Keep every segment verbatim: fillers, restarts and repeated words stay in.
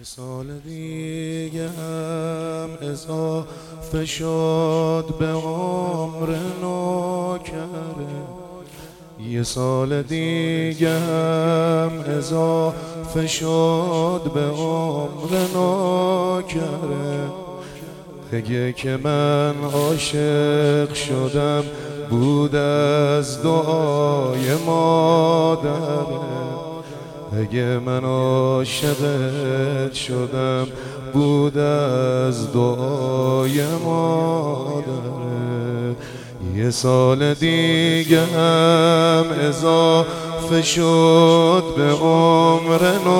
یه سال دیگه هم اضافه شد به عمر نوکره، یه سال دیگه هم اضافه شد به عمر نوکره. اگه که من عاشق شدم بود از دعای مادره، اگه من عاشقت شدم بود از دعای مادره. یه سال دیگه هم اضافه شد به عمر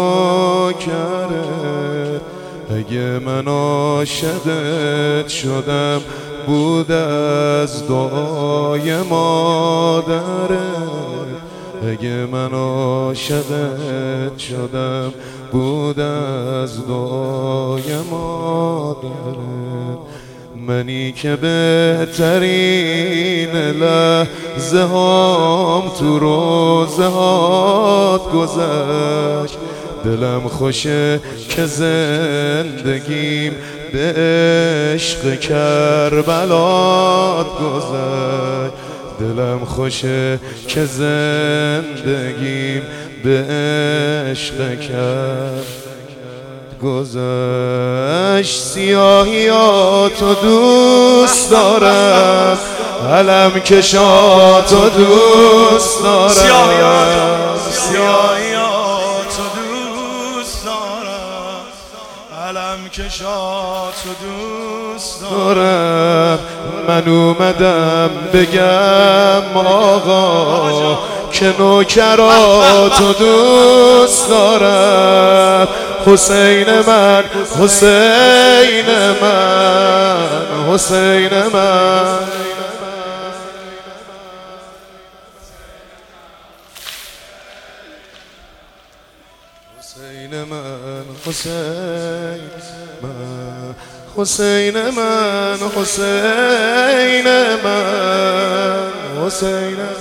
نوکره، اگه من عاشقت شدم بود از دعای مادره، اگه من عاشقت شدم بود از دعای مادره. منی که بهترین لحظه هام تو روزه هات گذشت، دلم خوشه که زندگیم به عشق کربلات گذشت، دلم خوشه که زندگیم به عشق کرد گذشت. سیاهیاتو دوست دارم، علم کشاتو دوست دارم، سیاهیاتو دوست دارم، علم کشاتو دوست دارم. من اومدم بگم آقا که نوکراتو دوست دارم. حسین من، حسین من، حسین من، حسین من، حسین من، حسین من، حسین من، حسین من،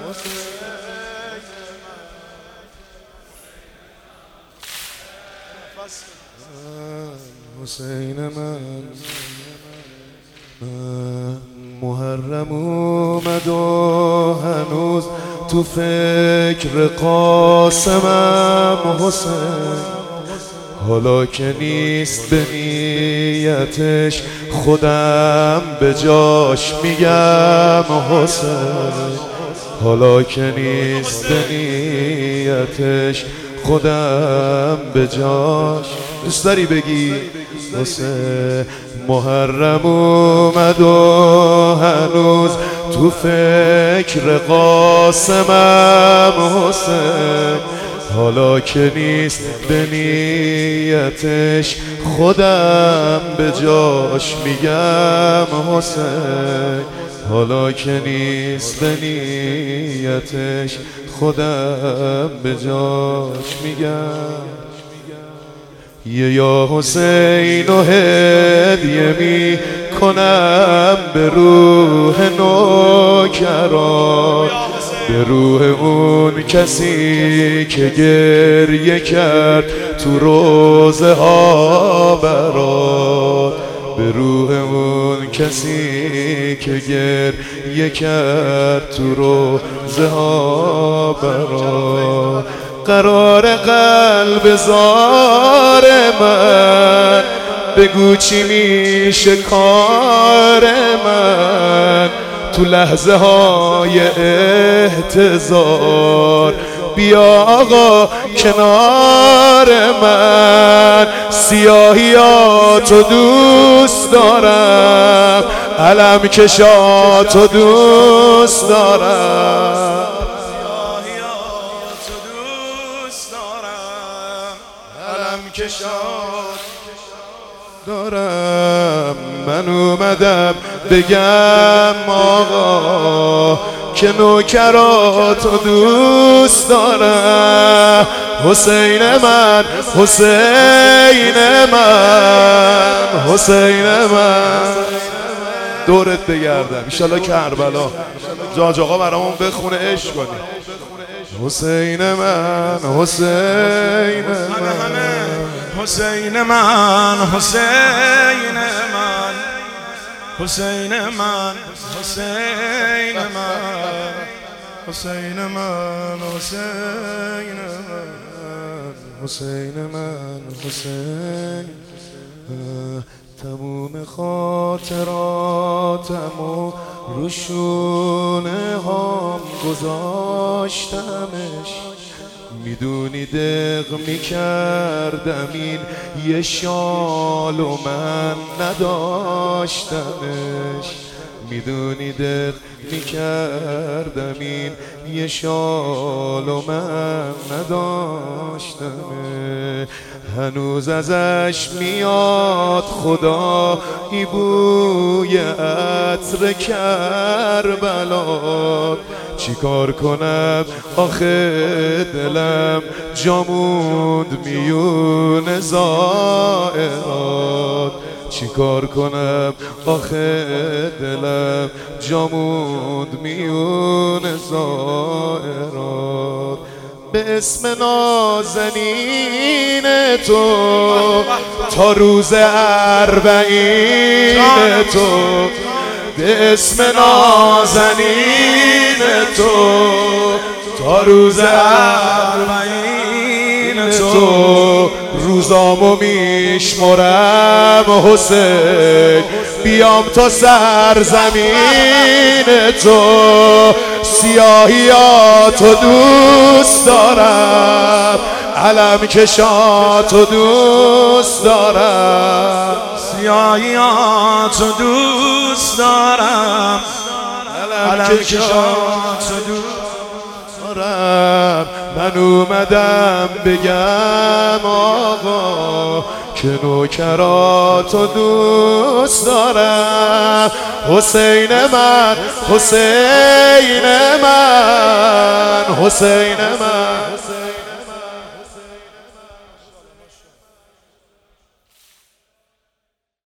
حسین من. محرم اومد و هنوز تو فکر قاسمم حسین، حالا که نیست به نیتش خودم به جاش میگم حسین، حالا که نیست به نیتش خودم به جاش. دوست داری بگی حسین؟ محرم اومد و هنوز تو فکر قاسمم حسین، حالا که نیست به نیتش خودم به جاش میگم حسین، حالا که نیست به نیتش خودم به جاش میگم. یه یا حسین و هدیه می کنم به روح نوکرات، به روح اون کسی که گریه کرد تو روزه ها برات، به روح اون کسی که گریه کرد تو روزه ها برات. قرار قلب زار من بگو چی میشه کار من، تو لحظه های احتضار بیا آقا کنار من. سیاهیاتو دوست دارم، علم کشاتو دوست دارم، کشات دارم. من اومدم بگم آقا که نوکراتو دوست دارم. حسین من، حسین من، حسین من. دورت بگردم انشالله کربلا. جاج آقا برامون بخونه عشق کنی. حسین من حسین من حسین من حسین من حسین من حسین من حسین من حسین من حسین من حسین تموم خاطراتم و روشونه هام گذاشتمش، میدونی دق میکردم این یه شال و من نداشتمش، میدونی دق میکردم این یه شال و من نداشتمش. هنوز ازش میاد خدا ای بوی عطر کربلا، چی کار کنم آخه دلم جاموند میون زائرات، چی کار کنم آخه دلم جاموند میون زائرات. به اسم نازنین تو تا روز اربعین تو، به اسم نازنین تو تا روز اربعین تو، روزامو میشمرم حسین بیام تا سرزمین تو، سیاهیاتو دوست دارم علم کشاتو دوست دارم، سیاهیاتو دوست دارم علم کشاتو دوست دارم. من اومدم بگم آقا که نوکراتو دوست دارم، حسین من حسین من حسین من